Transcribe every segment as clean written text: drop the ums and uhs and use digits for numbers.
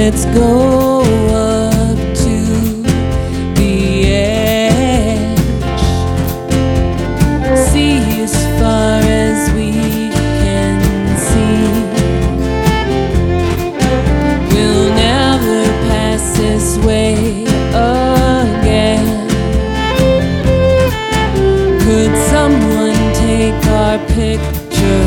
Let's go up to the edge, see as far as we can see. We'll never pass this way again. Could someone take our picture?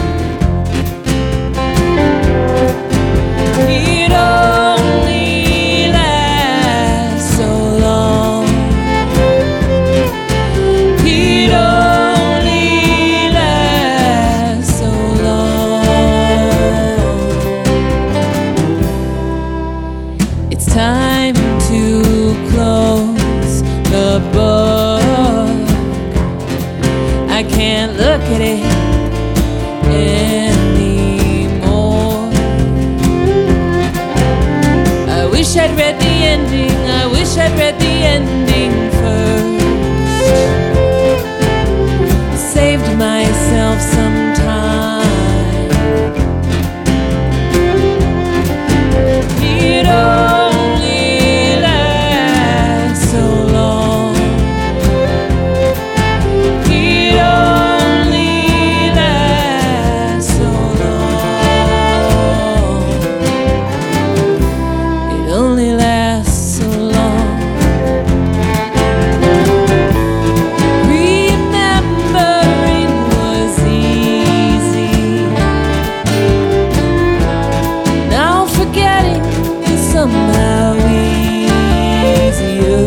It only lasts so long. It only lasts so long. It's time to close the book. I can't look at it anymore. I wish I'd read the ending. I wish I'd read the ending first. Saved myself some time. It only lasts so long. It only lasts so long. It only lasts so long. Remembering was easy. Now forgetting is somehow easier.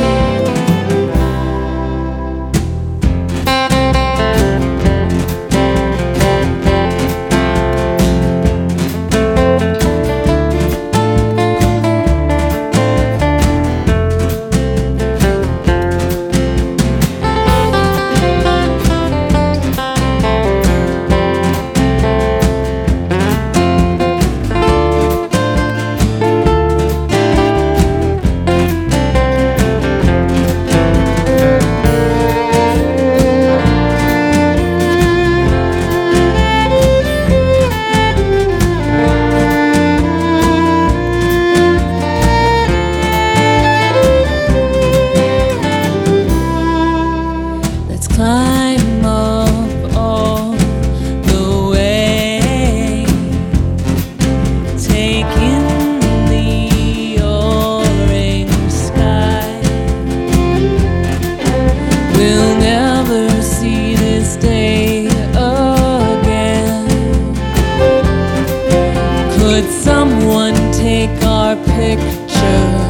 Let's climb up all the way, take in the orange sky. We'll never see this day again. Could someone take our picture?